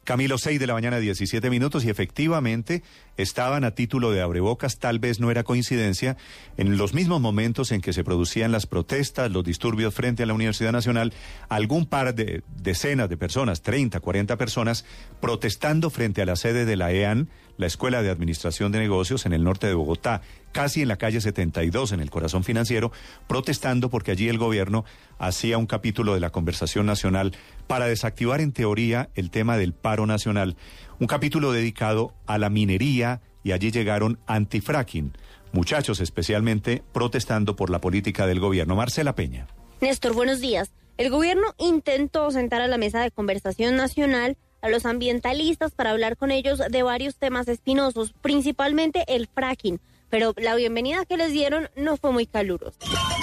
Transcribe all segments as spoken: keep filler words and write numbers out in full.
Camilo, seis de la mañana, diecisiete minutos, y efectivamente estaban a título de abrebocas, tal vez no era coincidencia, en los mismos momentos en que se producían las protestas, los disturbios frente a la Universidad Nacional, algún par de decenas de personas, treinta, cuarenta personas, protestando frente a la sede de la E A N, la Escuela de Administración de Negocios, en el norte de Bogotá, casi en la calle setenta y dos, en el corazón financiero, protestando porque allí el gobierno hacía un capítulo de la conversación nacional para desactivar en teoría el tema del paro nacional, un capítulo dedicado a la minería, y allí llegaron antifracking, muchachos especialmente protestando por la política del gobierno. Marcela Peña. Néstor, buenos días. El gobierno intentó sentar a la mesa de conversación nacional a los ambientalistas para hablar con ellos de varios temas espinosos, principalmente el fracking, pero la bienvenida que les dieron no fue muy calurosa.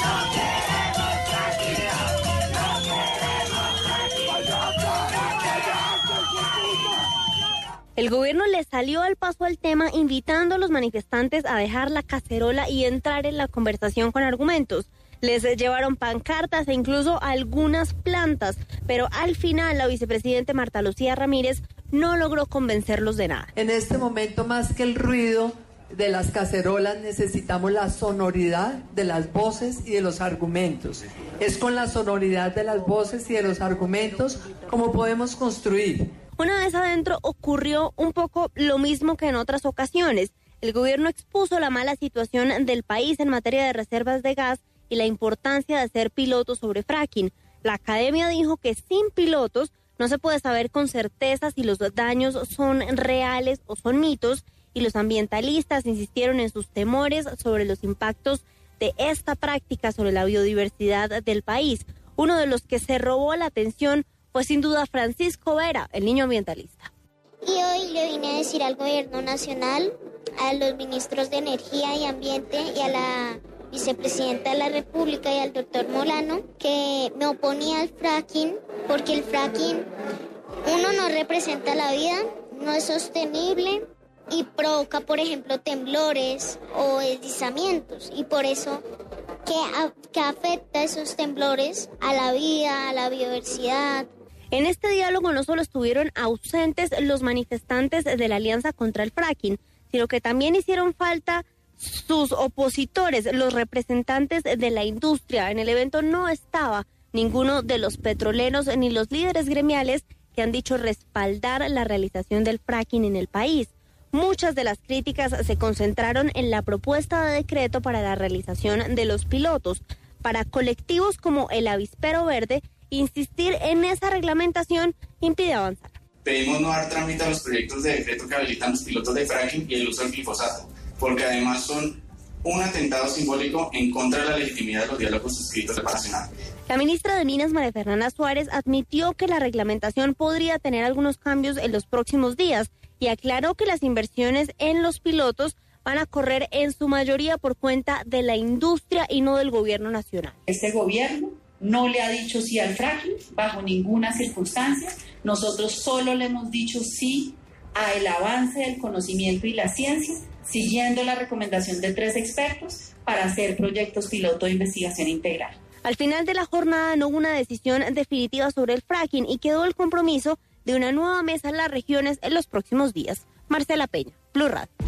El gobierno le salió al paso al tema, invitando a los manifestantes a dejar la cacerola y entrar en la conversación con argumentos. Les llevaron pancartas e incluso algunas plantas, pero al final la vicepresidenta Marta Lucía Ramírez no logró convencerlos de nada. En este momento, más que el ruido de las cacerolas, necesitamos la sonoridad de las voces y de los argumentos. Es con la sonoridad de las voces y de los argumentos como podemos construir. Una vez adentro ocurrió un poco lo mismo que en otras ocasiones. El gobierno expuso la mala situación del país en materia de reservas de gas y la importancia de hacer pilotos sobre fracking. La academia dijo que sin pilotos no se puede saber con certeza si los daños son reales o son mitos, y los ambientalistas insistieron en sus temores sobre los impactos de esta práctica sobre la biodiversidad del país. Uno de los que se robó la atención fue sin duda Francisco Vera, el niño ambientalista. Y hoy le vine a decir al gobierno nacional, a los ministros de Energía y Ambiente y a la vicepresidenta de la República y al doctor Molano, que me oponía al fracking, porque el fracking, uno, no representa la vida, no es sostenible y provoca, por ejemplo, temblores o deslizamientos, y por eso que, a, que afecta esos temblores a la vida, a la biodiversidad. En este diálogo no solo estuvieron ausentes los manifestantes de la Alianza contra el Fracking, sino que también hicieron falta sus opositores, los representantes de la industria. En el evento no estaba ninguno de los petroleros ni los líderes gremiales que han dicho respaldar la realización del fracking en el país. Muchas de las críticas se concentraron en la propuesta de decreto para la realización de los pilotos. Para colectivos como el Avispero Verde, insistir en esa reglamentación impide avanzar. Pedimos no dar trámite a los proyectos de decreto que habilitan los pilotos de fracking y el uso del glifosato, porque además son un atentado simbólico en contra de la legitimidad de los diálogos suscritos de paz nacional. La ministra de Minas, María Fernanda Suárez, admitió que la reglamentación podría tener algunos cambios en los próximos días y aclaró que las inversiones en los pilotos van a correr en su mayoría por cuenta de la industria y no del gobierno nacional. Este gobierno no le ha dicho sí al fracking bajo ninguna circunstancia. Nosotros solo le hemos dicho sí al avance del conocimiento y la ciencia, siguiendo la recomendación de tres expertos para hacer proyectos piloto de investigación integral. Al final de la jornada no hubo una decisión definitiva sobre el fracking y quedó el compromiso de una nueva mesa en las regiones en los próximos días. Marcela Peña, Blue Radio.